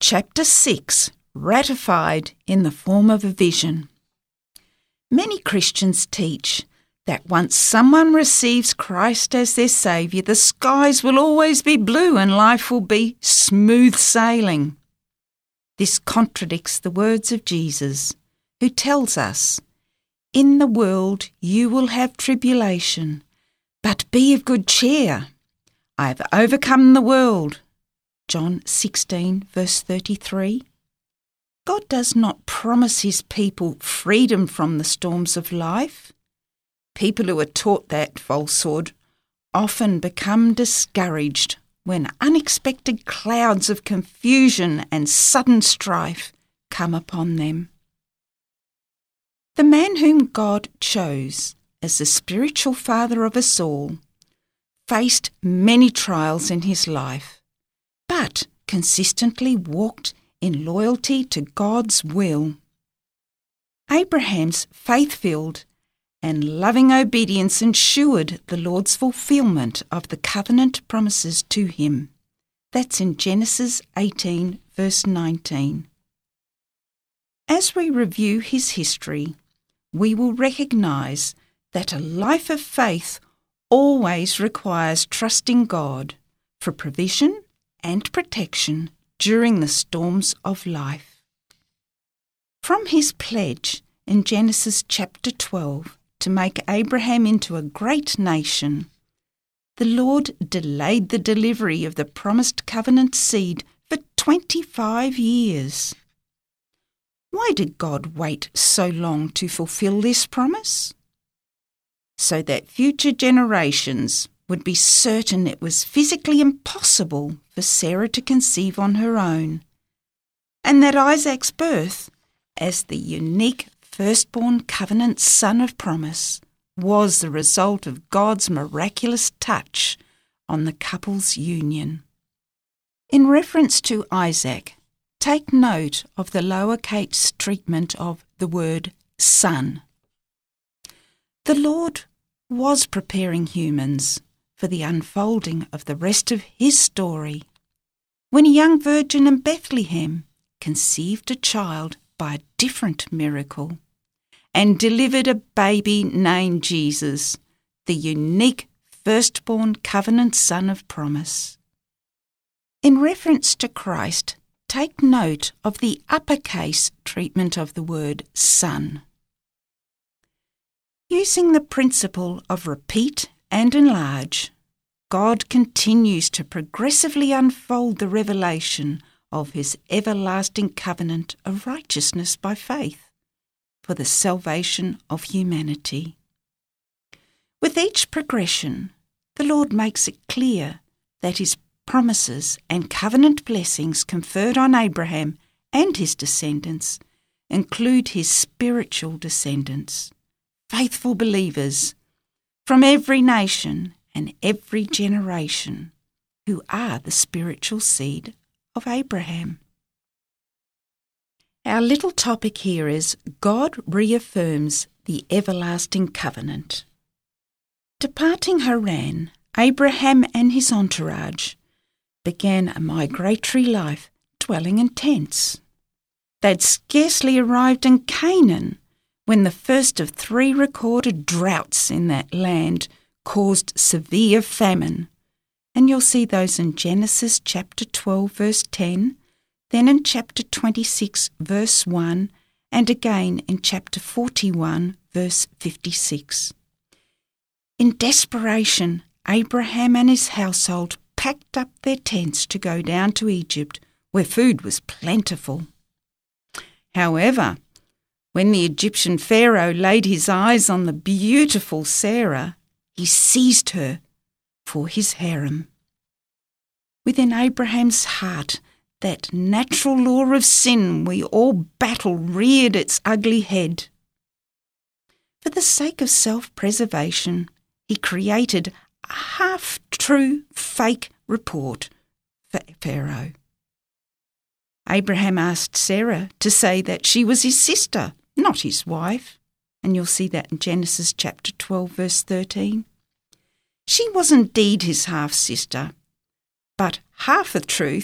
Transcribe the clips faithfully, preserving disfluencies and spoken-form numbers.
chapter six, ratified in the form of a vision. Many Christians teach that once someone receives Christ as their Saviour, the skies will always be blue and life will be smooth sailing. This contradicts the words of Jesus, who tells us, "In the world you will have tribulation, but be of good cheer. I have overcome the world." John sixteen, verse thirty-three. God does not promise his people freedom from the storms of life. People who are taught that falsehood often become discouraged when unexpected clouds of confusion and sudden strife come upon them. The man whom God chose as the spiritual father of us all faced many trials in his life, but consistently walked in loyalty to God's will. Abraham's faith-filled and loving obedience ensured the Lord's fulfilment of the covenant promises to him. That's in Genesis eighteen, verse nineteen. As we review his history, we will recognise that a life of faith always requires trusting God for provision and protection during the storms of life. From his pledge in Genesis chapter twelve to make Abraham into a great nation, the Lord delayed the delivery of the promised covenant seed for twenty-five years. Why did God wait so long to fulfill this promise? So that future generations would be certain it was physically impossible for Sarah to conceive on her own, and that Isaac's birth, as the unique firstborn covenant son of promise, was the result of God's miraculous touch on the couple's union. In reference to Isaac, take note of the lowercase treatment of the word son. The Lord was preparing humans for the unfolding of the rest of his story when a young virgin in Bethlehem conceived a child by a different miracle and delivered a baby named Jesus, the unique firstborn covenant son of promise. In reference to Christ, take note of the uppercase treatment of the word son. Using the principle of repeat and enlarge, God continues to progressively unfold the revelation of his everlasting covenant of righteousness by faith for the salvation of humanity. With each progression, the Lord makes it clear that his promises and covenant blessings conferred on Abraham and his descendants include his spiritual descendants, faithful believers from every nation and every generation who are the spiritual seed of Abraham. Our little topic here is God reaffirms the everlasting covenant. Departing Haran, Abraham and his entourage began a migratory life dwelling in tents. They'd scarcely arrived in Canaan when the first of three recorded droughts in that land caused severe famine. And you'll see those in Genesis chapter twelve, verse ten, then in chapter twenty-six, verse one, and again in chapter forty-one, verse fifty-six. In desperation, Abraham and his household packed up their tents to go down to Egypt, where food was plentiful. However, when the Egyptian Pharaoh laid his eyes on the beautiful Sarah, he seized her for his harem. Within Abraham's heart, that natural law of sin we all battle reared its ugly head. For the sake of self-preservation, he created a half-true fake report for Pharaoh. Abraham asked Sarah to say that she was his sister, not his wife, and you'll see that in Genesis chapter twelve, verse thirteen. She was indeed his half-sister, but half the truth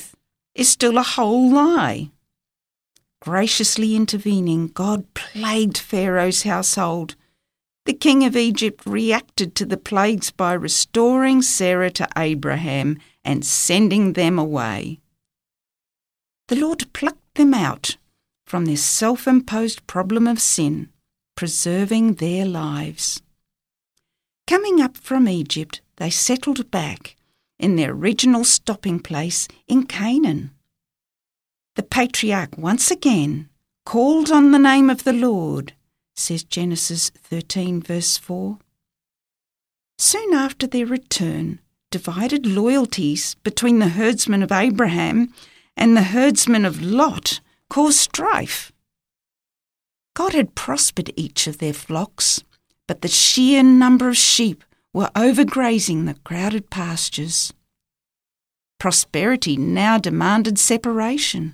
is still a whole lie. Graciously intervening, God plagued Pharaoh's household. The king of Egypt reacted to the plagues by restoring Sarah to Abraham and sending them away. The Lord plucked them out from their self-imposed problem of sin, preserving their lives. Coming up from Egypt, they settled back in their original stopping place in Canaan. The patriarch once again called on the name of the Lord, says Genesis thirteen verse four. Soon after their return, divided loyalties between the herdsmen of Abraham and the herdsmen of Lot caused strife. God had prospered each of their flocks, but the sheer number of sheep were overgrazing the crowded pastures. Prosperity now demanded separation.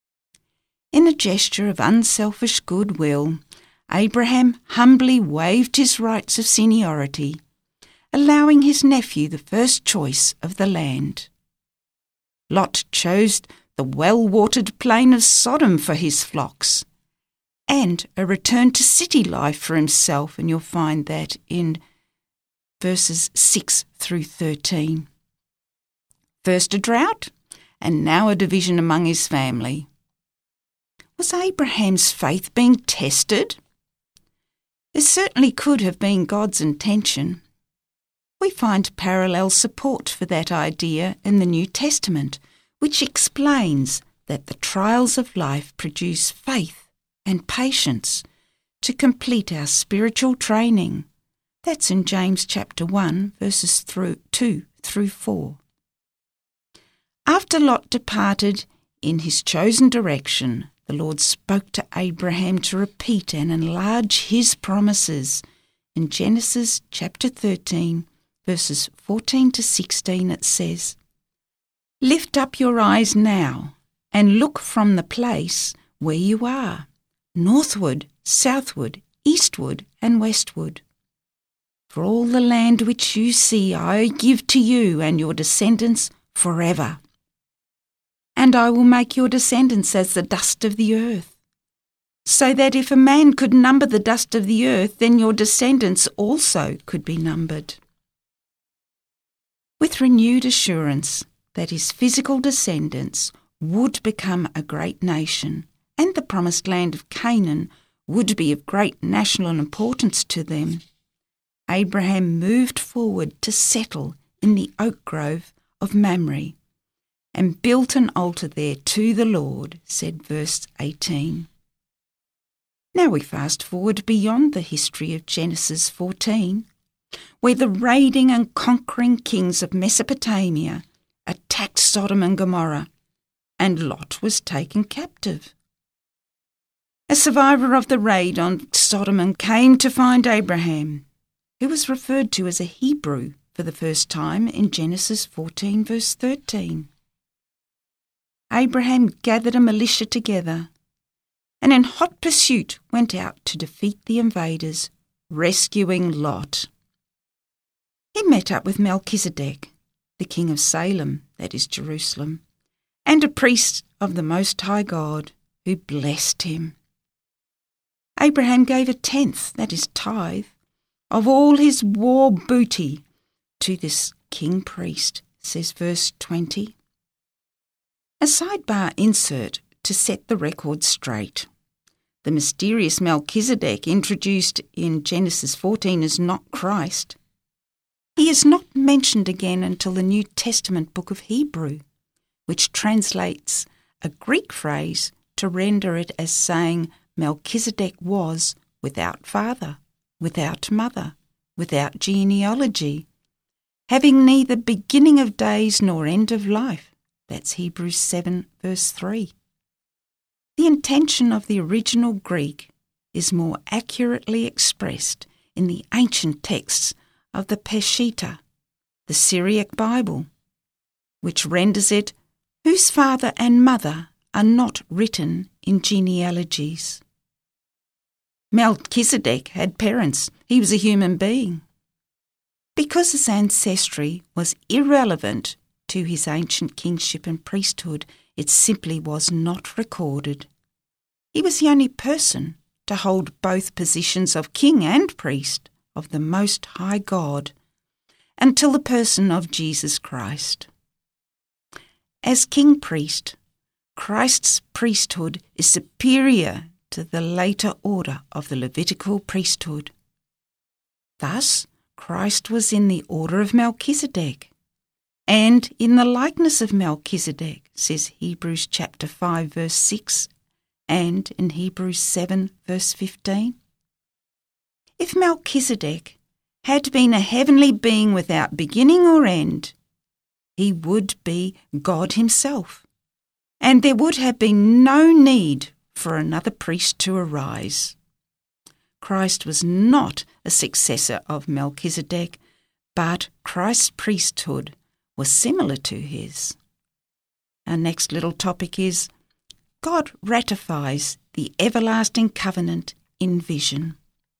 In a gesture of unselfish goodwill, Abraham humbly waived his rights of seniority, allowing his nephew the first choice of the land. Lot chose the well-watered plain of Sodom for his flocks, and a return to city life for himself, and you'll find that in verses six through thirteen. First a drought, and now a division among his family. Was Abraham's faith being tested? It certainly could have been God's intention. We find parallel support for that idea in the New Testament, which explains that the trials of life produce faith and patience to complete our spiritual training. That's in James chapter one, verses through two through four. After Lot departed in his chosen direction, the Lord spoke to Abraham to repeat and enlarge his promises. In Genesis chapter thirteen, verses fourteen to sixteen, it says, "Lift up your eyes now and look from the place where you are, northward, southward, eastward, and westward. For all the land which you see I give to you and your descendants forever. And I will make your descendants as the dust of the earth, so that if a man could number the dust of the earth, then your descendants also could be numbered." With renewed assurance that his physical descendants would become a great nation, and the promised land of Canaan would be of great national importance to them, Abraham moved forward to settle in the oak grove of Mamre, and built an altar there to the Lord, said verse eighteen. Now we fast forward beyond the history of Genesis fourteen, where the raiding and conquering kings of Mesopotamia attacked Sodom and Gomorrah, and Lot was taken captive. A survivor of the raid on Sodom came to find Abraham, who was referred to as a Hebrew for the first time in Genesis fourteen verse thirteen. Abraham gathered a militia together and in hot pursuit went out to defeat the invaders, rescuing Lot. He met up with Melchizedek, the king of Salem, that is Jerusalem, and a priest of the Most High God, who blessed him. Abraham gave a tenth, that is tithe, of all his war booty to this king priest, says verse twenty. A sidebar insert to set the record straight. The mysterious Melchizedek introduced in Genesis fourteen is not Christ. He is not mentioned again until the New Testament book of Hebrew, which translates a Greek phrase to render it as saying Melchizedek was without father, without mother, without genealogy, having neither beginning of days nor end of life. That's Hebrews seven verse three. The intention of the original Greek is more accurately expressed in the ancient texts of the Peshitta, the Syriac Bible, which renders it, whose father and mother are not written in genealogies. Melchizedek had parents. He was a human being. Because his ancestry was irrelevant to his ancient kingship and priesthood, it simply was not recorded. He was the only person to hold both positions of king and priest of the Most High God until the person of Jesus Christ. As king-priest, Christ's priesthood is superior to the later order of the Levitical priesthood. Thus, Christ was in the order of Melchizedek, and in the likeness of Melchizedek, says Hebrews chapter five verse six, and in Hebrews seven verse fifteen. If Melchizedek had been a heavenly being without beginning or end, he would be God himself, and there would have been no need for another priest to arise. Christ was not a successor of Melchizedek, but Christ's priesthood was similar to his. Our next little topic is God ratifies the everlasting covenant in vision.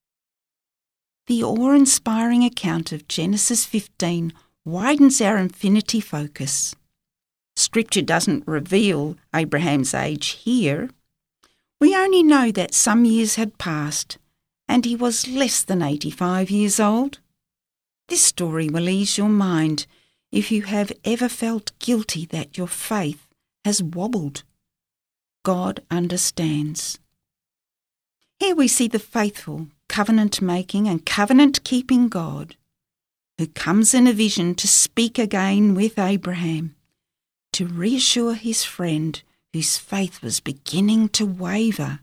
The awe-inspiring account of Genesis fifteen widens our infinity focus. Scripture doesn't reveal Abraham's age here. We only know that some years had passed and he was less than eighty-five years old. This story will ease your mind if you have ever felt guilty that your faith has wobbled. God understands. Here we see the faithful, covenant-making and covenant-keeping God who comes in a vision to speak again with Abraham, to reassure his friend whose faith was beginning to waver.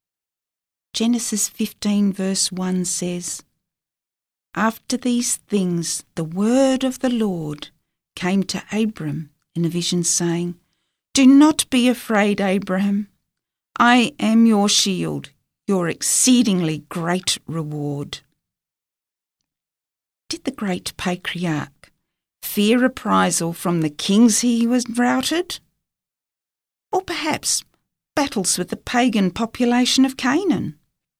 Genesis fifteen verse one says, "After these things the word of the Lord came to Abram in a vision, saying, 'Do not be afraid, Abraham. I am your shield, your exceedingly great reward.'" Did the great patriarch fear reprisal from the kings he was routed? Or perhaps battles with the pagan population of Canaan?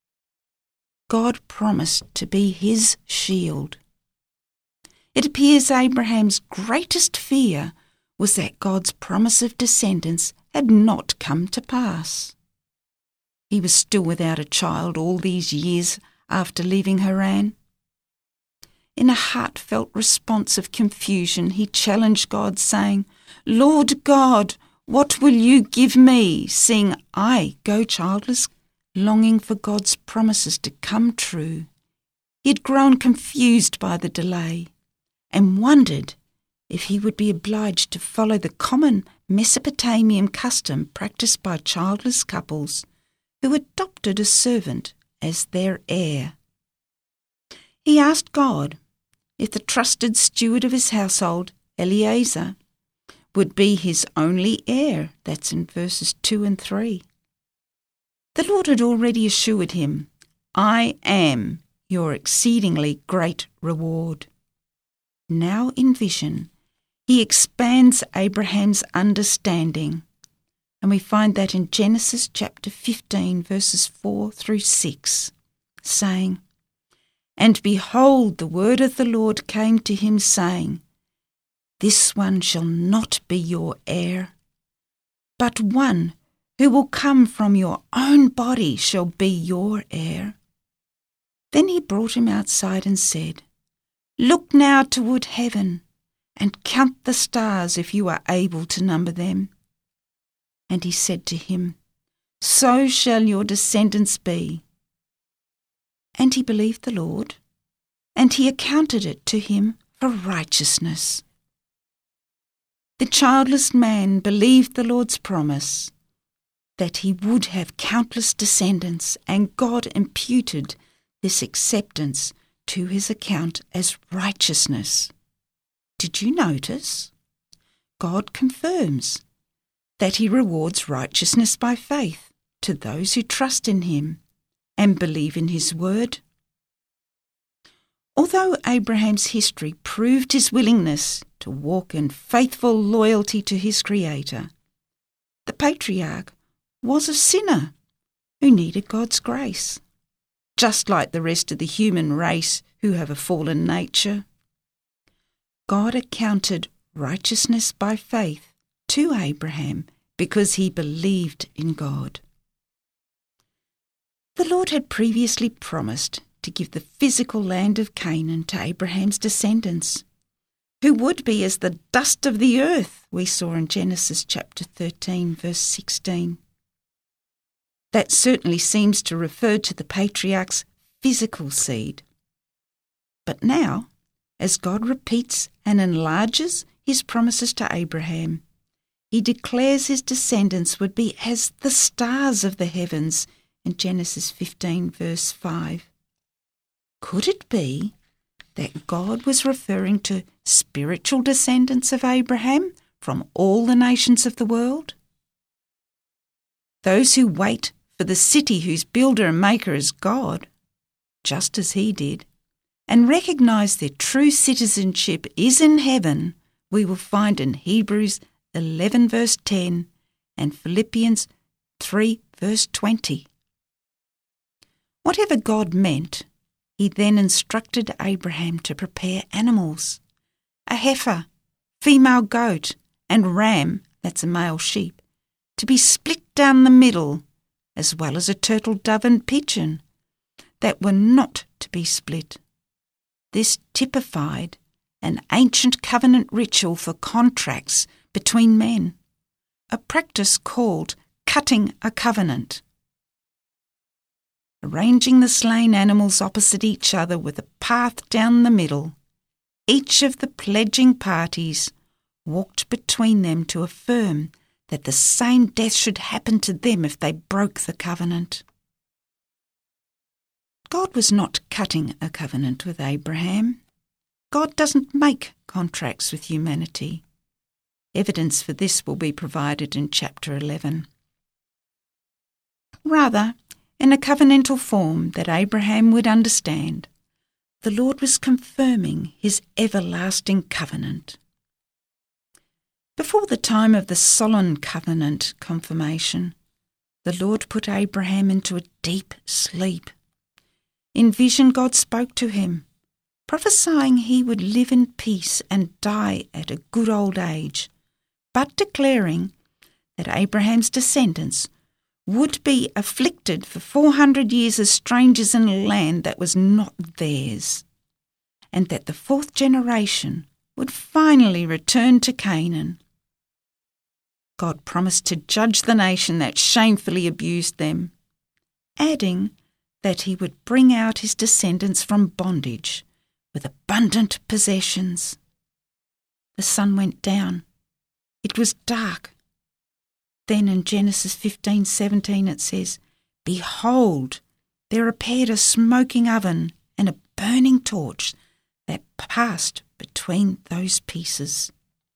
God promised to be his shield. It appears Abraham's greatest fear was that God's promise of descendants had not come to pass. He was still without a child all these years after leaving Haran. In a heartfelt response of confusion, he challenged God, saying, "Lord God, what will you give me, seeing I go childless?" Longing for God's promises to come true, he had grown confused by the delay and wondered if he would be obliged to follow the common Mesopotamian custom practiced by childless couples who adopted a servant as their heir. He asked God if the trusted steward of his household, Eliezer, would be his only heir. That's in verses two and three. The Lord had already assured him, "I am your exceedingly great reward." Now in vision, he expands Abraham's understanding, and we find that in Genesis chapter fifteen, verses four through six, saying, "And behold, the word of the Lord came to him, saying, This one shall not be your heir, but one who will come from your own body shall be your heir." Then he brought him outside and said, "Look now toward heaven, and count the stars if you are able to number them." And he said to him, "So shall your descendants be." And he believed the Lord, and he accounted it to him for righteousness. The childless man believed the Lord's promise that he would have countless descendants, and God imputed this acceptance to his account as righteousness. Did you notice? God confirms that he rewards righteousness by faith to those who trust in him and believe in his word. Although Abraham's history proved his willingness to walk in faithful loyalty to his Creator, the patriarch was a sinner who needed God's grace, just like the rest of the human race who have a fallen nature. God accounted righteousness by faith to Abraham because he believed in God. The Lord had previously promised to give the physical land of Canaan to Abraham's descendants, who would be as the dust of the earth, we saw in Genesis chapter thirteen, verse sixteen. That certainly seems to refer to the patriarch's physical seed. But now, as God repeats and enlarges his promises to Abraham, he declares his descendants would be as the stars of the heavens in Genesis fifteen, verse five. Could it be that God was referring to spiritual descendants of Abraham from all the nations of the world? Those who wait for the city whose builder and maker is God, just as he did, and recognise their true citizenship is in heaven, we will find in Hebrews eleven verse ten and Philippians three verse twenty. Whatever God meant, he then instructed Abraham to prepare animals, a heifer, female goat, and ram, that's a male sheep, to be split down the middle, as well as a turtle dove and pigeon, that were not to be split. This typified an ancient covenant ritual for contracts between men, a practice called cutting a covenant. Arranging the slain animals opposite each other with a path down the middle, each of the pledging parties walked between them to affirm that the same death should happen to them if they broke the covenant. God was not cutting a covenant with Abraham. God doesn't make contracts with humanity. Evidence for this will be provided in chapter eleven. Rather, in a covenantal form that Abraham would understand, the Lord was confirming his everlasting covenant. Before the time of the solemn covenant confirmation, the Lord put Abraham into a deep sleep. In vision, God spoke to him, prophesying he would live in peace and die at a good old age, but declaring that Abraham's descendants would be afflicted for four hundred years as strangers in a land that was not theirs, and that the fourth generation would finally return to Canaan. God promised to judge the nation that shamefully abused them, adding that he would bring out his descendants from bondage with abundant possessions. The sun went down. It was dark. Then in Genesis fifteen seventeen it says, "Behold, there appeared a smoking oven and a burning torch that passed between those pieces."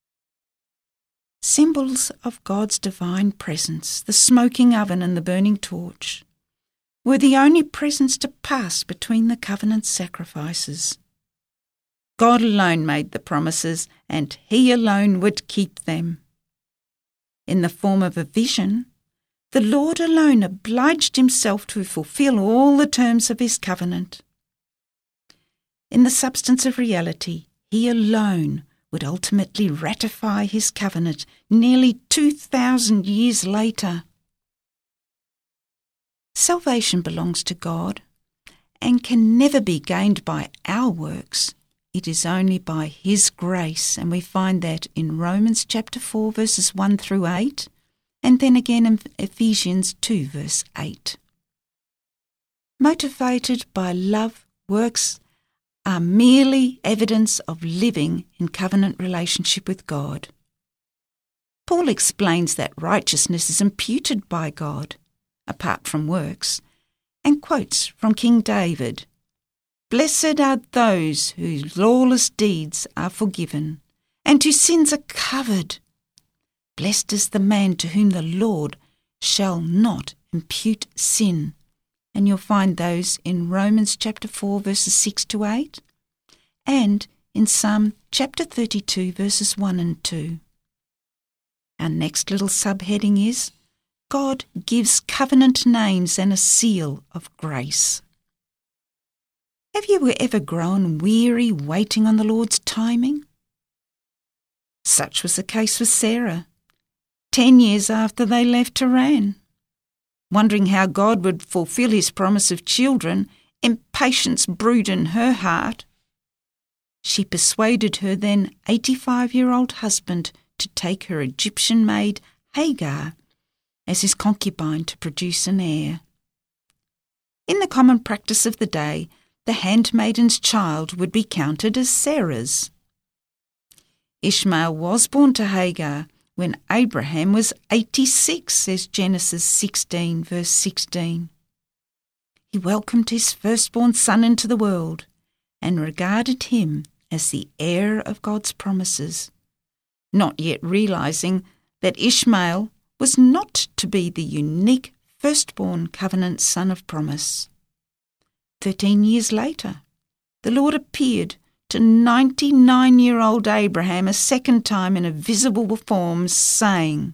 Symbols of God's divine presence, the smoking oven and the burning torch, were the only presents to pass between the covenant sacrifices. God alone made the promises, and he alone would keep them. In the form of a vision, the Lord alone obliged himself to fulfill all the terms of his covenant. In the substance of reality, he alone would ultimately ratify his covenant nearly two thousand years later. Salvation belongs to God and can never be gained by our works. It is only by his grace, and we find that in Romans chapter four verses one through eight, and then again in Ephesians two verse eight. Motivated by love, works are merely evidence of living in covenant relationship with God. Paul explains that righteousness is imputed by God, apart from works, and quotes from King David, "Blessed are those whose lawless deeds are forgiven, and whose sins are covered. Blessed is the man to whom the Lord shall not impute sin." And you'll find those in Romans chapter four verses six to eight, and in Psalm chapter thirty-two verses one and two. Our next little subheading is, God gives covenant names and a seal of grace. Have you ever grown weary waiting on the Lord's timing? Such was the case with Sarah. ten years after they left Haran. Wondering how God would fulfill his promise of children, impatience brewed in her heart. She persuaded her then eighty-five-year-old husband to take her Egyptian maid Hagar as his concubine to produce an heir. In the common practice of the day, the handmaiden's child would be counted as Sarah's. Ishmael was born to Hagar when Abraham was eighty-six, says Genesis sixteen, verse sixteen. He welcomed his firstborn son into the world and regarded him as the heir of God's promises, not yet realising that Ishmael was not to be the unique firstborn covenant son of promise. Thirteen years later, the Lord appeared to ninety-nine-year-old Abraham a second time in a visible form, saying,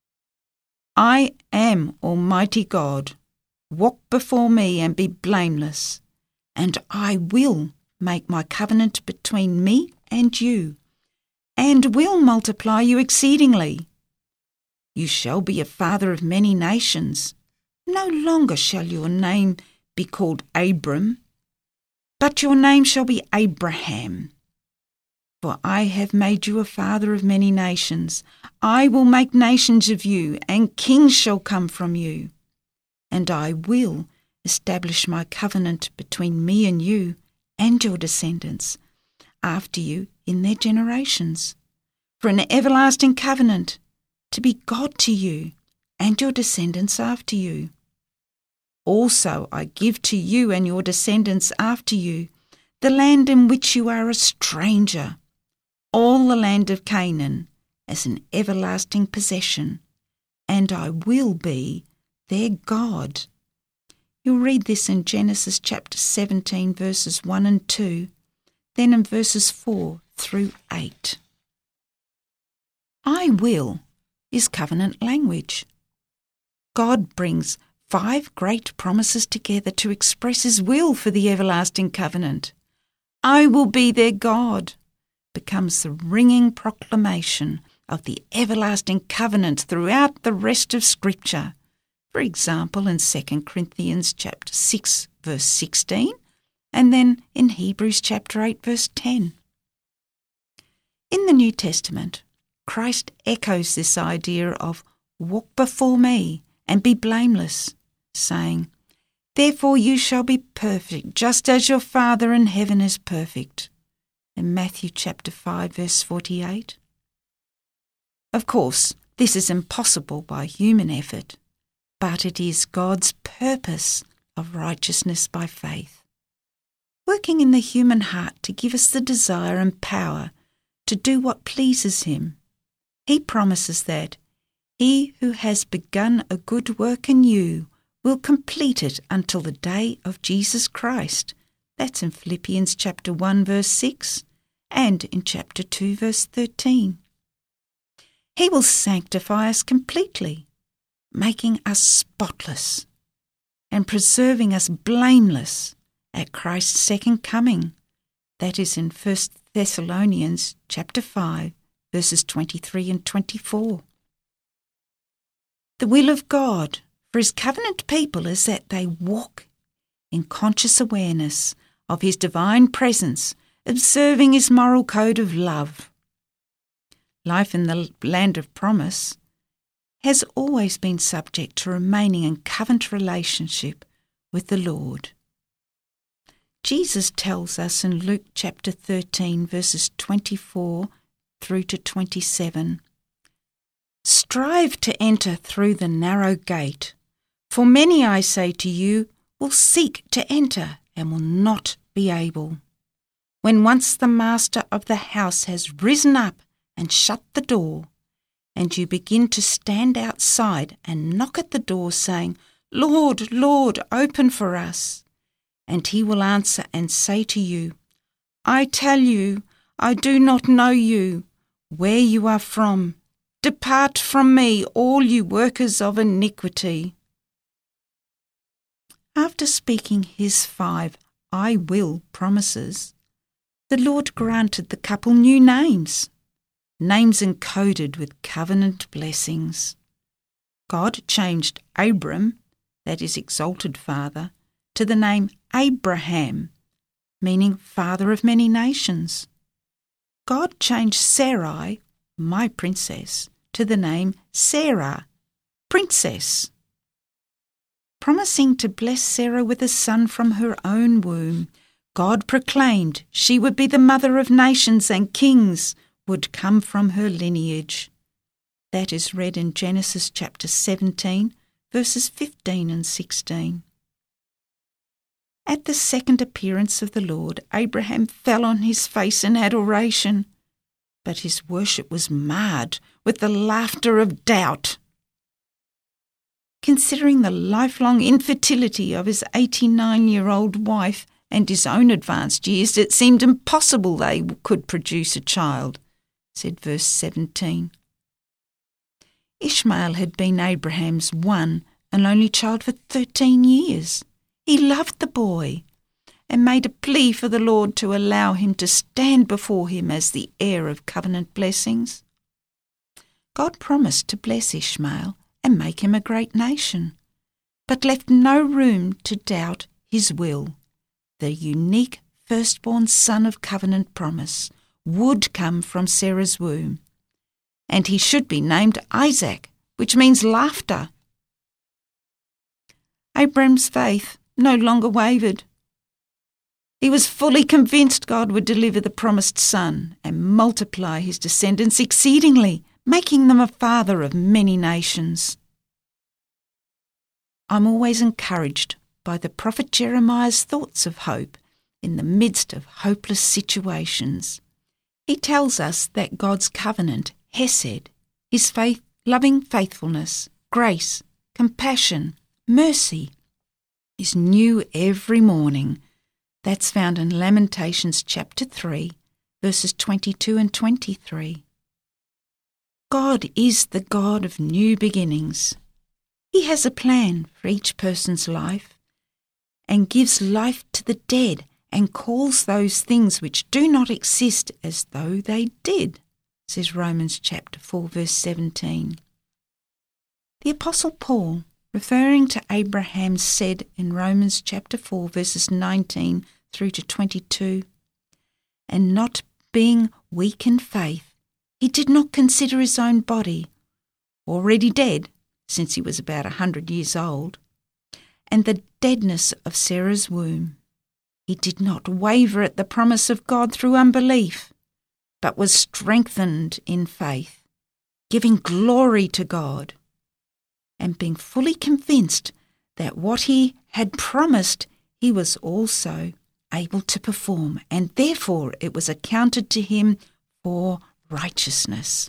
I am Almighty God. Walk before me and be blameless, and I will make my covenant between me and you, and will multiply you exceedingly. You shall be a father of many nations. No longer shall your name be called Abram, but your name shall be Abraham. For I have made you a father of many nations. I will make nations of you, and kings shall come from you. And I will establish my covenant between me and you and your descendants after you in their generations, for an everlasting covenant, to be God to you and your descendants after you. Also I give to you and your descendants after you the land in which you are a stranger, all the land of Canaan, as an everlasting possession, and I will be their God. You'll read this in Genesis chapter seventeen, verses one and two, then in verses four through eight. I will is covenant language. God brings five great promises together to express his will for the everlasting covenant. I will be their God becomes the ringing proclamation of the everlasting covenant throughout the rest of Scripture. For example, in Second Corinthians chapter six, verse sixteen, and then in Hebrews chapter eight, verse ten. In the New Testament, Christ echoes this idea of walk before me and be blameless, saying, Therefore you shall be perfect, just as your Father in heaven is perfect. In Matthew chapter five, verse forty-eight. Of course, this is impossible by human effort, but it is God's purpose of righteousness by faith, working in the human heart to give us the desire and power to do what pleases him. He promises that he who has begun a good work in you will complete it until the day of Jesus Christ. That's in Philippians chapter one, verse six, and in chapter two, verse thirteen. He will sanctify us completely, making us spotless and preserving us blameless at Christ's second coming. That is in First Thessalonians chapter five, verses twenty-three and twenty-four. The will of God for his covenant people is that they walk in conscious awareness of his divine presence, observing his moral code of love. Life in the land of promise has always been subject to remaining in covenant relationship with the Lord. Jesus tells us in Luke chapter thirteen, verses twenty-four through to twenty-seven, Strive to enter through the narrow gate, for many, I say to you, will seek to enter and will not be able. When once the master of the house has risen up and shut the door, and you begin to stand outside and knock at the door, saying, Lord, Lord, open for us. And he will answer and say to you, I tell you, I do not know you, where you are from. Depart from me, all you workers of iniquity. After speaking his five I will promises, the Lord granted the couple new names. names encoded with covenant blessings. God changed Abram, that is exalted father, to the name Abraham, meaning father of many nations. God changed Sarai, my princess, to the name Sarah, princess. Promising to bless Sarah with a son from her own womb, God proclaimed she would be the mother of nations and kings would come from her lineage. That is read in Genesis chapter seventeen, verses fifteen and sixteen. At the second appearance of the Lord, Abraham fell on his face in adoration, but his worship was marred with the laughter of doubt. Considering the lifelong infertility of his eighty-nine-year-old wife and his own advanced years, it seemed impossible they could produce a child, said verse seventeen. Ishmael had been Abraham's one and only child for thirteen years. He loved the boy and made a plea for the Lord to allow him to stand before him as the heir of covenant blessings. God promised to bless Ishmael and make him a great nation, but left no room to doubt his will. The unique firstborn son of covenant promise would come from Sarah's womb, and he should be named Isaac, which means laughter. Abram's faith no longer wavered. He was fully convinced God would deliver the promised son and multiply his descendants exceedingly, making them a father of many nations. I'm always encouraged by the prophet Jeremiah's thoughts of hope in the midst of hopeless situations. He tells us that God's covenant, Hesed, his faith, loving faithfulness, grace, compassion, mercy, is new every morning. That's found in Lamentations chapter three, verses twenty-two and twenty-three. God is the God of new beginnings. He has a plan for each person's life and gives life to the dead and calls those things which do not exist as though they did, says Romans chapter four, verse seventeen. The Apostle Paul, referring to Abraham, said in Romans chapter four, verses nineteen through to twenty-two, "And not being weak in faith, he did not consider his own body, already dead, since he was about a hundred years old, and the deadness of Sarah's womb. He did not waver at the promise of God through unbelief, but was strengthened in faith, giving glory to God, and being fully convinced that what he had promised he was also able to perform, and therefore it was accounted to him for righteousness."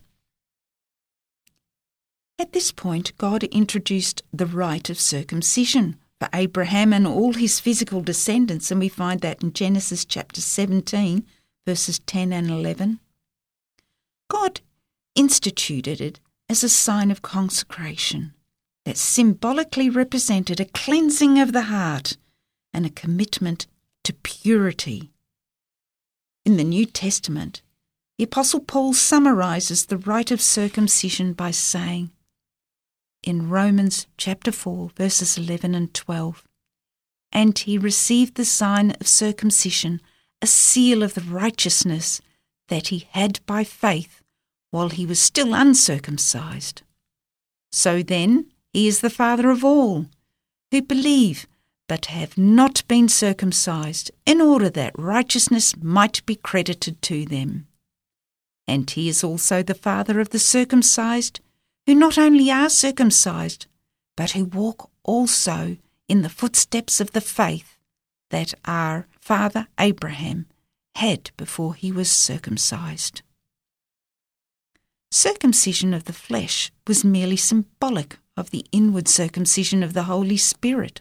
At this point, God introduced the rite of circumcision for Abraham and all his physical descendants, and we find that in Genesis chapter seventeen, verses ten and eleven. God instituted it as a sign of consecration that symbolically represented a cleansing of the heart and a commitment to purity. In the New Testament, the Apostle Paul summarises the rite of circumcision by saying, in Romans chapter four, verses eleven and twelve, "And he received the sign of circumcision, a seal of the righteousness that he had by faith while he was still uncircumcised. So then he is the father of all who believe but have not been circumcised, in order that righteousness might be credited to them. And he is also the father of the circumcised, who not only are circumcised, but who walk also in the footsteps of the faith that our father Abraham had before he was circumcised." Circumcision of the flesh was merely symbolic of the inward circumcision of the Holy Spirit.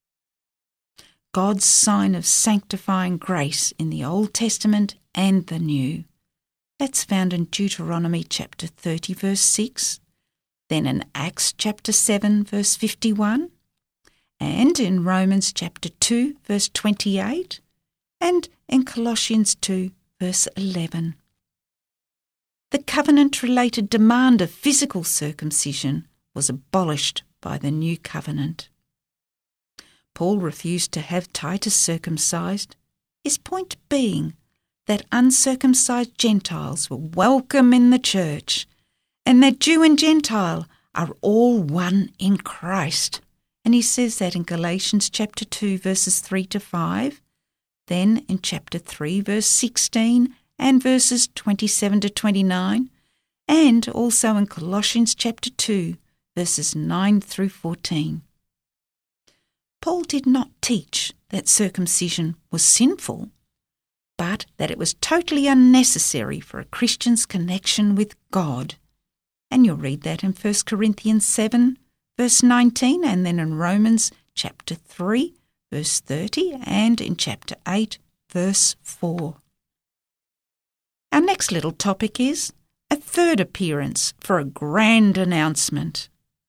God's sign of sanctifying grace in the Old Testament and the New. That's found in Deuteronomy chapter thirty, verse six, then in Acts chapter seven, verse fifty-one, and in Romans chapter two, verse twenty-eight, and in Colossians two, verse eleven. the covenant-related demand of physical circumcision was abolished by the new covenant. Paul refused to have Titus circumcised, his point being that uncircumcised Gentiles were welcome in the church and that Jew and Gentile are all one in Christ. And he says that in Galatians chapter two, verses three to five, then in chapter three, verse sixteen, and verses twenty-seven to twenty-nine, and also in Colossians chapter two, verses nine through fourteen. Paul did not teach that circumcision was sinful, but that it was totally unnecessary for a Christian's connection with God. And you'll read that in First Corinthians seven, verse nineteen, and then in Romans chapter three, verse thirty, and in chapter eight, verse four. Our next little topic is a third appearance for a grand announcement.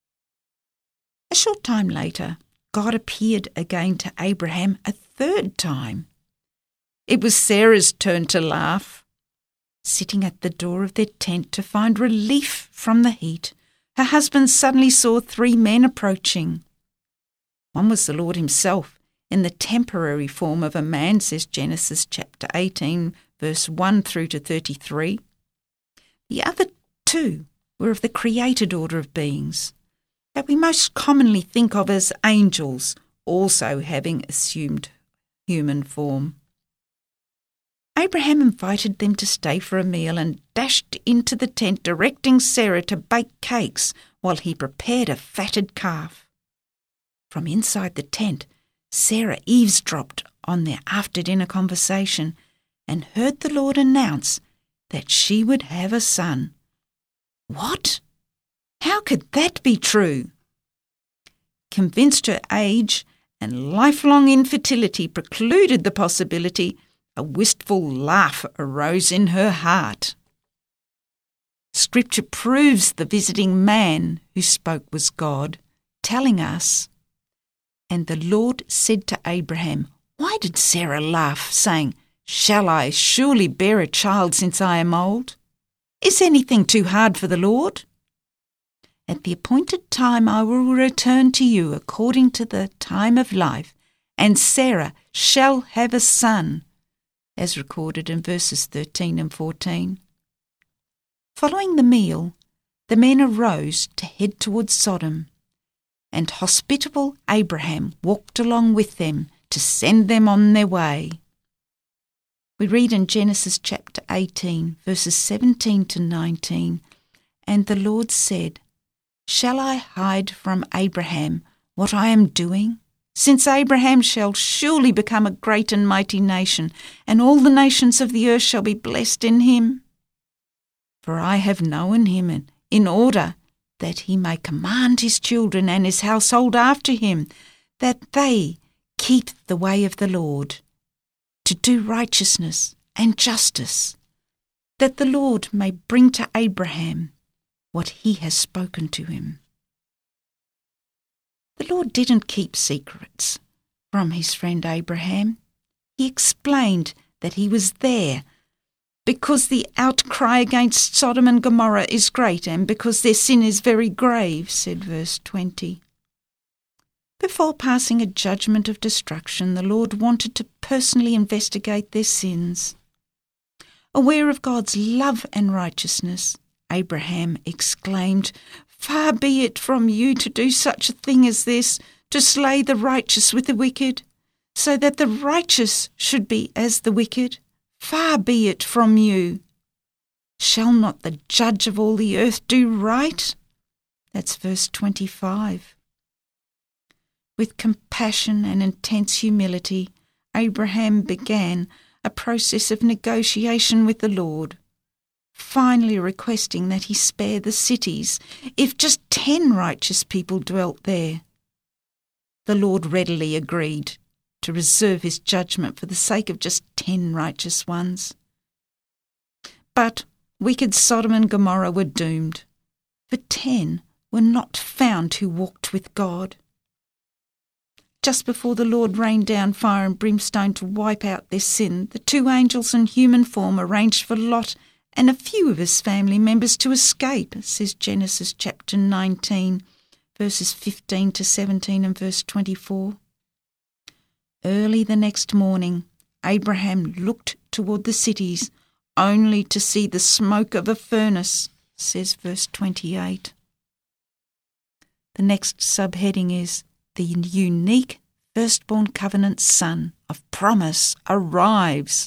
A short time later, God appeared again to Abraham a third time. It was Sarah's turn to laugh. Sitting at the door of their tent to find relief from the heat, her husband suddenly saw three men approaching. One was the Lord himself, in the temporary form of a man, says Genesis chapter eighteen, verse one through to thirty-three. The other two were of the created order of beings, that we most commonly think of as angels, also having assumed human form. Abraham invited them to stay for a meal and dashed into the tent, directing Sarah to bake cakes while he prepared a fatted calf. From inside the tent, Sarah eavesdropped on their after-dinner conversation and heard the Lord announce that she would have a son. What? How could that be true? Convinced her age and lifelong infertility precluded the possibility, a wistful laugh arose in her heart. Scripture proves the visiting man who spoke was God, telling us, "And the Lord said to Abraham, Why did Sarah laugh, saying, Shall I surely bear a child since I am old? Is anything too hard for the Lord? At the appointed time I will return to you according to the time of life, and Sarah shall have a son," as recorded in verses thirteen and fourteen. Following the meal, the men arose to head towards Sodom, and hospitable Abraham walked along with them to send them on their way. We read in Genesis chapter eighteen, verses seventeen to nineteen, "And the Lord said, Shall I hide from Abraham what I am doing? Since Abraham shall surely become a great and mighty nation, and all the nations of the earth shall be blessed in him. For I have known him in order that he may command his children and his household after him, that they keep the way of the Lord, to do righteousness and justice, that the Lord may bring to Abraham what he has spoken to him." The Lord didn't keep secrets from his friend Abraham. He explained that he was there because the outcry against Sodom and Gomorrah is great and because their sin is very grave, said verse twenty. Before passing a judgment of destruction, the Lord wanted to personally investigate their sins. Aware of God's love and righteousness, Abraham exclaimed, "Far be it from you to do such a thing as this, to slay the righteous with the wicked, so that the righteous should be as the wicked. Far be it from you. Shall not the judge of all the earth do right?" That's verse twenty-five. With compassion and intense humility, Abraham began a process of negotiation with the Lord, finally requesting that he spare the cities if just ten righteous people dwelt there. The Lord readily agreed to reserve his judgment for the sake of just ten righteous ones. But wicked Sodom and Gomorrah were doomed, for ten were not found who walked with God. Just before the Lord rained down fire and brimstone to wipe out their sin, the two angels in human form arranged for Lot and a few of his family members to escape, says Genesis chapter nineteen, verses fifteen to seventeen and verse twenty-four. Early the next morning, Abraham looked toward the cities, only to see the smoke of a furnace, says verse twenty-eight. The next subheading is the unique firstborn covenant son of promise arrives.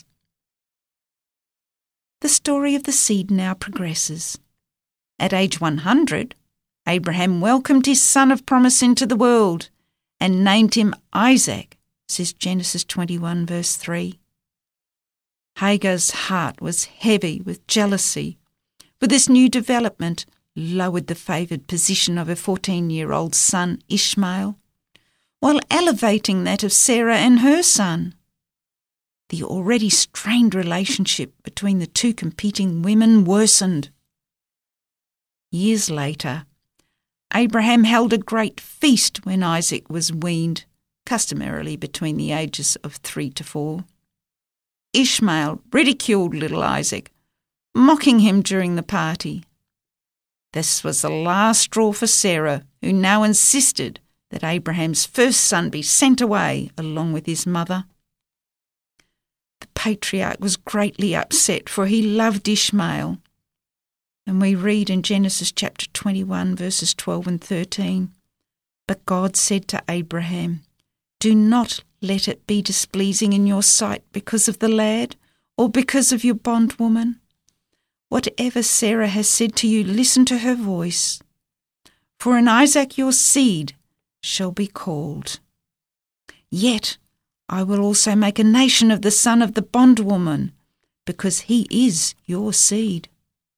The story of the seed now progresses. At age one hundred, Abraham welcomed his son of promise into the world and named him Isaac, says Genesis twenty-one verse three. Hagar's heart was heavy with jealousy, for this new development lowered the favoured position of her fourteen-year-old son Ishmael, while elevating that of Sarah and her son. The already strained relationship between the two competing women worsened. Years later, Abraham held a great feast when Isaac was weaned, customarily between the ages of three to four. Ishmael ridiculed little Isaac, mocking him during the party. This was the last straw for Sarah, who now insisted that Abraham's first son be sent away along with his mother. The patriarch was greatly upset, for he loved Ishmael. And we read in Genesis chapter twenty-one, verses twelve and thirteen, "But God said to Abraham, 'Do not let it be displeasing in your sight because of the lad, or because of your bondwoman. Whatever Sarah has said to you, listen to her voice. For in Isaac your seed shall be called. Yet I will also make a nation of the son of the bondwoman, because he is your seed.'"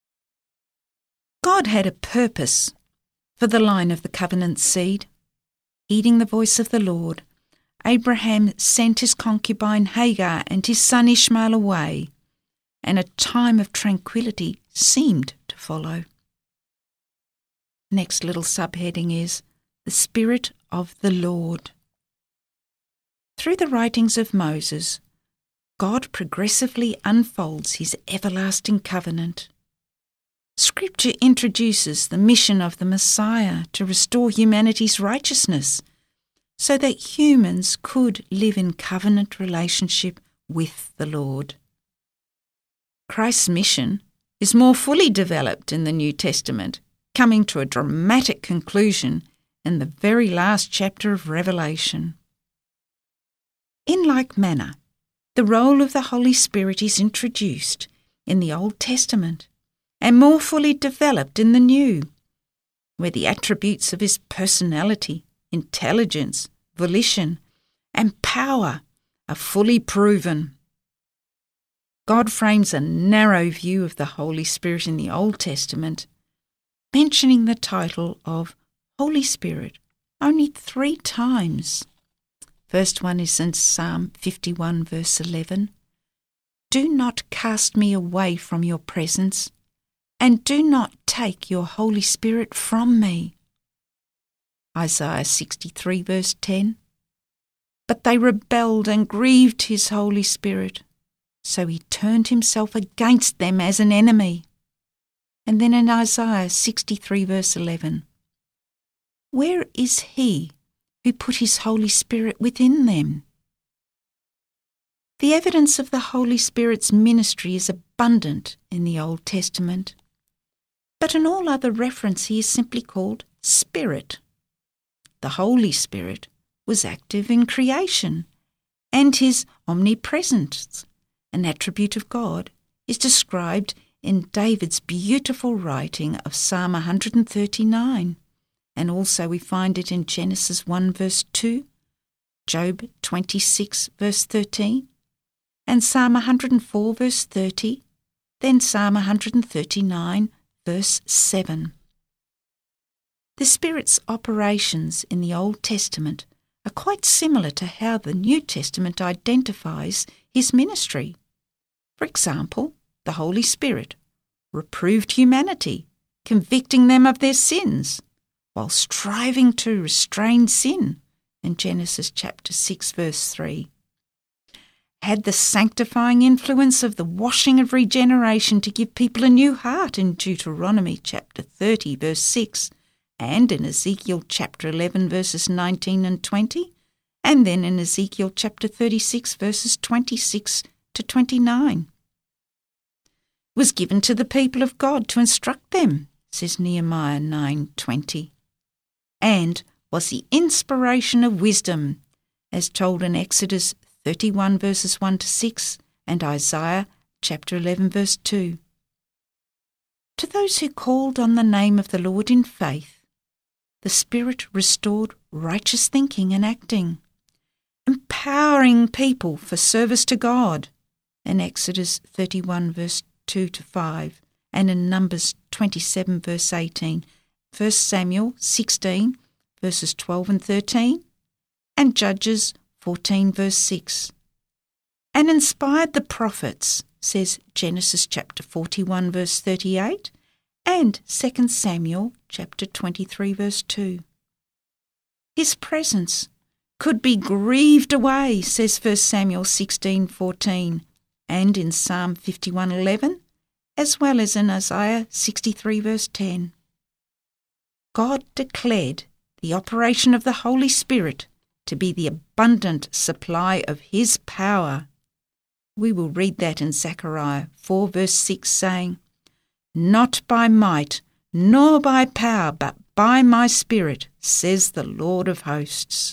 God had a purpose for the line of the covenant seed. Heeding the voice of the Lord, Abraham sent his concubine Hagar and his son Ishmael away, and a time of tranquility seemed to follow. Next little subheading is the Spirit of the Lord. Through the writings of Moses, God progressively unfolds his everlasting covenant. Scripture introduces the mission of the Messiah to restore humanity's righteousness so that humans could live in covenant relationship with the Lord. Christ's mission is more fully developed in the New Testament, coming to a dramatic conclusion in the very last chapter of Revelation. In like manner, the role of the Holy Spirit is introduced in the Old Testament and more fully developed in the New, where the attributes of his personality, intelligence, volition, and power are fully proven. God frames a narrow view of the Holy Spirit in the Old Testament, mentioning the title of Holy Spirit only three times. First one is in Psalm fifty-one, verse eleven. "Do not cast me away from your presence, and do not take your Holy Spirit from me." Isaiah sixty-three, verse ten. "But they rebelled and grieved his Holy Spirit, so he turned himself against them as an enemy." And then in Isaiah sixty-three, verse eleven, "Where is he who put his Holy Spirit within them?" The evidence of the Holy Spirit's ministry is abundant in the Old Testament, but in all other reference he is simply called Spirit. The Holy Spirit was active in creation, and his omnipresence, an attribute of God, is described in David's beautiful writing of Psalm one thirty-nine, and also we find it in Genesis one verse two, Job twenty-six verse thirteen, and Psalm one hundred four verse thirty, then Psalm one thirty-nine verse seven. The Spirit's operations in the Old Testament are quite similar to how the New Testament identifies his ministry. For example, the Holy Spirit reproved humanity, convicting them of their sins, while striving to restrain sin in Genesis chapter six, verse three. had the sanctifying influence of the washing of regeneration to give people a new heart in Deuteronomy chapter thirty, verse six, and in Ezekiel chapter eleven, verses nineteen and twenty, and then in Ezekiel chapter thirty-six, verses twenty-six to twenty-nine. It was given to the people of God to instruct them, says Nehemiah nine twenty, and was the inspiration of wisdom, as told in Exodus thirty-one, verses one to six, and Isaiah chapter eleven, verse two. To those who called on the name of the Lord in faith, the Spirit restored righteous thinking and acting, empowering people for service to God, in Exodus thirty-one, verse two to five, and in Numbers twenty-seven, verse eighteen, First Samuel sixteen, verses twelve and thirteen, and Judges fourteen, verse six. And inspired the prophets, says Genesis chapter forty-one, verse thirty-eight, and Second Samuel chapter twenty-three, verse two. His presence could be grieved away, says First Samuel sixteen, fourteen, and in Psalm fifty-one, eleven, as well as in Isaiah sixty-three, verse ten. God declared the operation of the Holy Spirit to be the abundant supply of His power. We will read that in Zechariah four, verse six, saying, "Not by might, nor by power, but by my Spirit, says the Lord of hosts."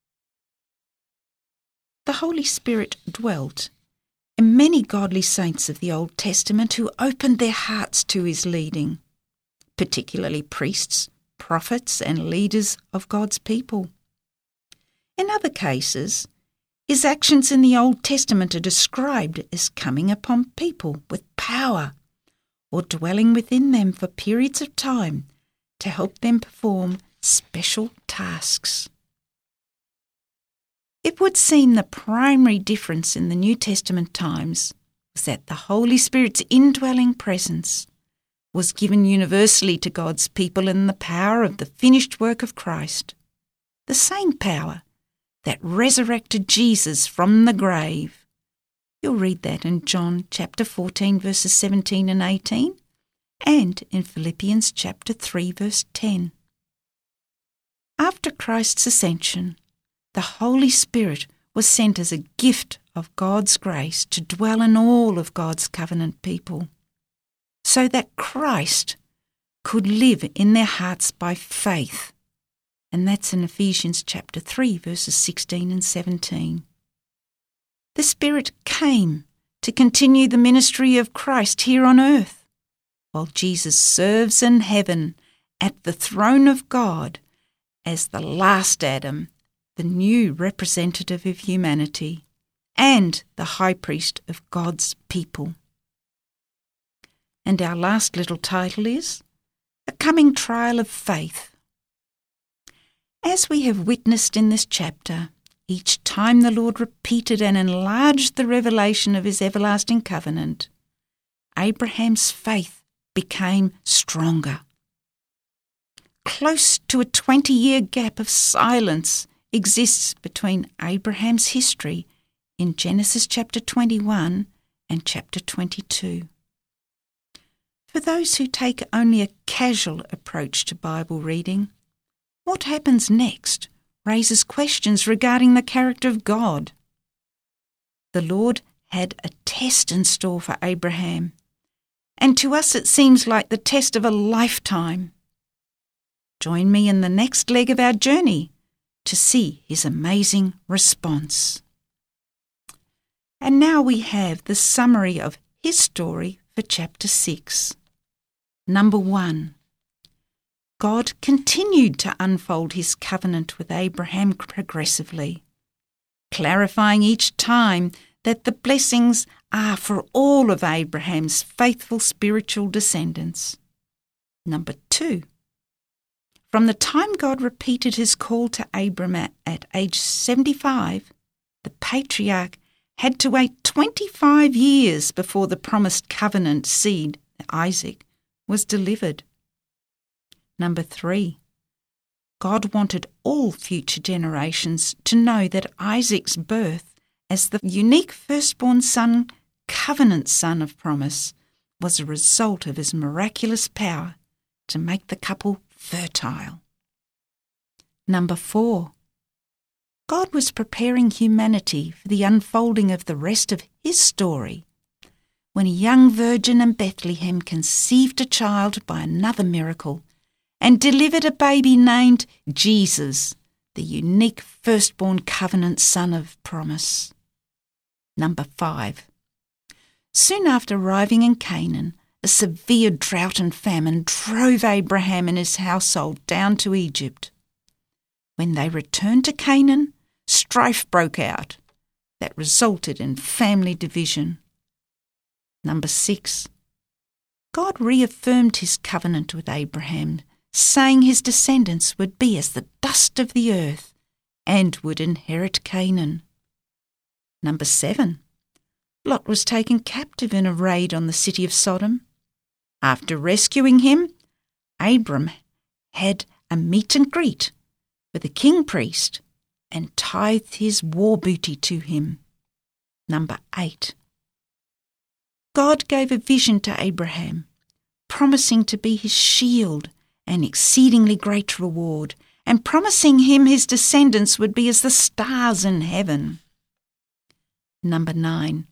The Holy Spirit dwelt in many godly saints of the Old Testament who opened their hearts to His leading, particularly priests, prophets, and leaders of God's people. In other cases, His actions in the Old Testament are described as coming upon people with power or dwelling within them for periods of time to help them perform special tasks. It would seem the primary difference in the New Testament times was that the Holy Spirit's indwelling presence was given universally to God's people in the power of the finished work of Christ, the same power that resurrected Jesus from the grave. You'll read that in John chapter fourteen, verses seventeen and eighteen, and in Philippians chapter three, verse ten. After Christ's ascension, the Holy Spirit was sent as a gift of God's grace to dwell in all of God's covenant people, so that Christ could live in their hearts by faith. And that's in Ephesians chapter three, verses sixteen and seventeen. The Spirit came to continue the ministry of Christ here on earth, while Jesus serves in heaven at the throne of God as the last Adam, the new representative of humanity, and the high priest of God's people. And our last little title is A Coming Trial of Faith. As we have witnessed in this chapter, each time the Lord repeated and enlarged the revelation of His everlasting covenant, Abraham's faith became stronger. Close to a twenty-year gap of silence exists between Abraham's history in Genesis chapter twenty-one and chapter twenty-two. For those who take only a casual approach to Bible reading, what happens next raises questions regarding the character of God. The Lord had a test in store for Abraham, and to us it seems like the test of a lifetime. Join me in the next leg of our journey to see his amazing response. And now we have the summary of his story for chapter six. Number one, God continued to unfold his covenant with Abraham progressively, clarifying each time that the blessings are for all of Abraham's faithful spiritual descendants. Number two, from the time God repeated his call to Abram at, at age seventy-five, the patriarch had to wait twenty-five years before the promised covenant seed, Isaac, was delivered. Number three, God wanted all future generations to know that Isaac's birth as the unique firstborn son, covenant son of promise, was a result of his miraculous power to make the couple fertile. Number four, God was preparing humanity for the unfolding of the rest of his story when a young virgin in Bethlehem conceived a child by another miracle and delivered a baby named Jesus, the unique firstborn covenant son of promise. Number five. Soon after arriving in Canaan, a severe drought and famine drove Abraham and his household down to Egypt. When they returned to Canaan, strife broke out that resulted in family division. Number six. God reaffirmed his covenant with Abraham, saying his descendants would be as the dust of the earth and would inherit Canaan. Number seven. Lot was taken captive in a raid on the city of Sodom. After rescuing him, Abram had a meet and greet with a king priest and tithed his war booty to him. Number eight. God gave a vision to Abraham, promising to be his shield and exceedingly great reward, and promising him his descendants would be as the stars in heaven. Number nine.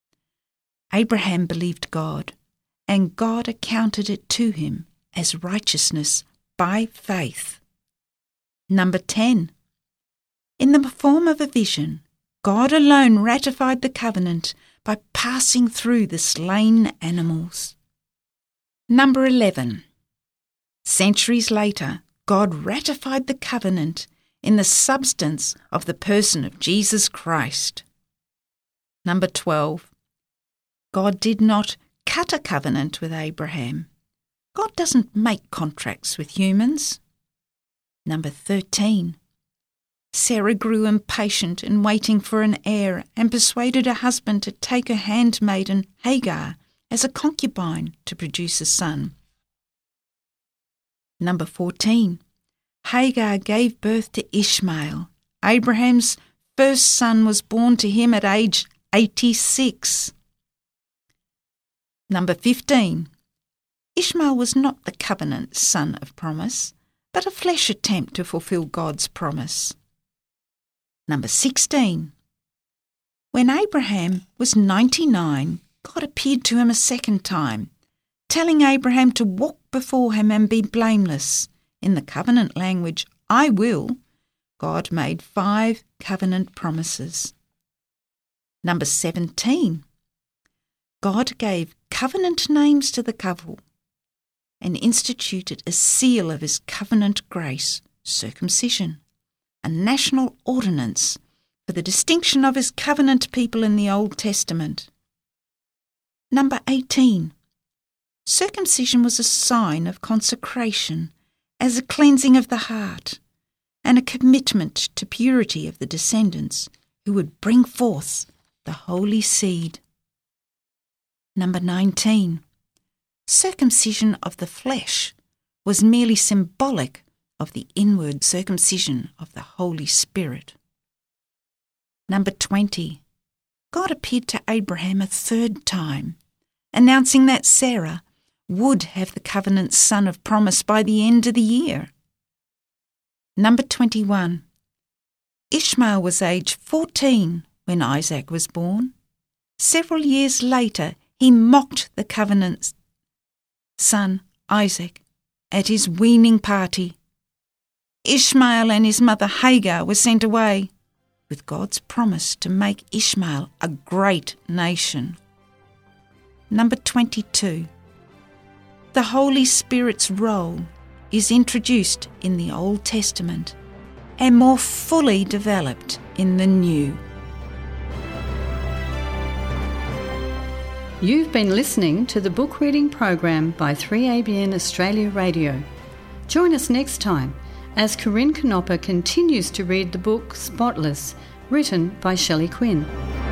Abraham believed God, and God accounted it to him as righteousness by faith. Number ten. In the form of a vision, God alone ratified the covenant by passing through the slain animals. Number eleven. Centuries later, God ratified the covenant in the substance of the person of Jesus Christ. Number twelve. God did not cut a covenant with Abraham. God doesn't make contracts with humans. Number thirteen. Sarah grew impatient in waiting for an heir and persuaded her husband to take her handmaiden Hagar as a concubine to produce a son. Number fourteen. Hagar gave birth to Ishmael. Abraham's first son was born to him at age eighty-six. Number fifteen. Ishmael was not the covenant son of promise, but a flesh attempt to fulfill God's promise. Number sixteen. When Abraham was ninety-nine, God appeared to him a second time, telling Abraham to walk before him and be blameless. In the covenant language, I will, God made five covenant promises. Number seventeen. God gave covenant names to the couple and instituted a seal of his covenant grace, circumcision, a national ordinance for the distinction of his covenant people in the Old Testament. Number eighteen. Circumcision was a sign of consecration as a cleansing of the heart and a commitment to purity of the descendants who would bring forth the holy seed. Number nineteen. Circumcision of the flesh was merely symbolic of the inward circumcision of the Holy Spirit. Number twenty. God appeared to Abraham a third time, announcing that Sarah would have the covenant son of promise by the end of the year. Number twenty-one. Ishmael was aged fourteen when Isaac was born. Several years later, he mocked the covenant son, Isaac, at his weaning party. Ishmael and his mother Hagar were sent away, with God's promise to make Ishmael a great nation. Number twenty-two. The Holy Spirit's role is introduced in the Old Testament and more fully developed in the New. You've been listening to the book reading program by three A B N Australia Radio. Join us next time as Corinne Canopper continues to read the book Spotless, written by Shelley Quinn.